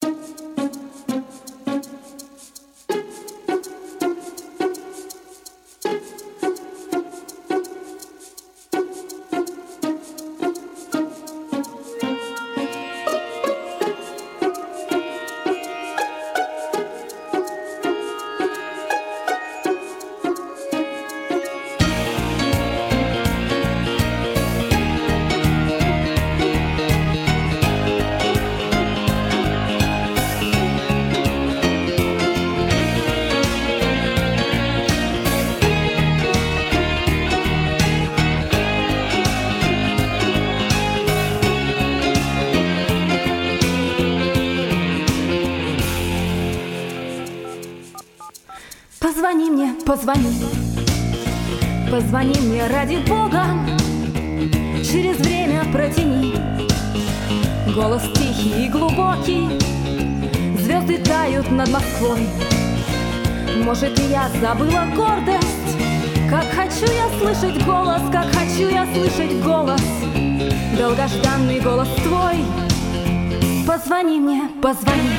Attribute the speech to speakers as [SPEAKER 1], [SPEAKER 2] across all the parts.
[SPEAKER 1] Позвони мне, позвони, позвони мне ради Бога, через время протяни. Голос тихий и глубокий, звезды тают над Москвой. Может, и я забыла гордость, как хочу я слышать голос, как хочу я слышать голос, долгожданный голос твой. Позвони мне, позвони.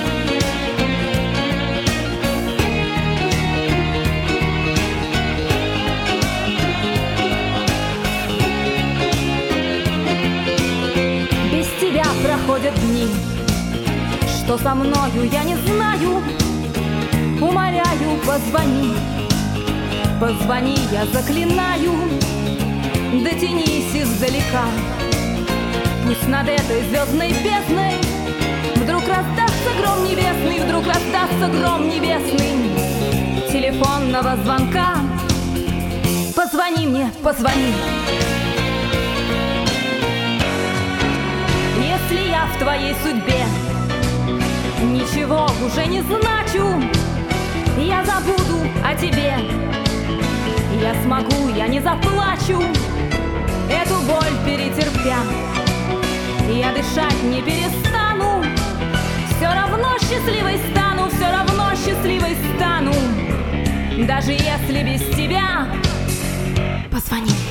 [SPEAKER 1] Проходят дни, что со мною я не знаю. Умоляю, позвони, позвони, я заклинаю. Дотянись издалека, пусть над этой звездной бездной вдруг раздастся гром небесный, вдруг раздастся гром небесный телефонного звонка. Позвони мне, позвони. Если я в твоей судьбе ничего уже не значу, я забуду о тебе, я смогу, я не заплачу, эту боль перетерпя, я дышать не перестану, все равно счастливой стану, все равно счастливой стану, даже если без тебя. Позвони.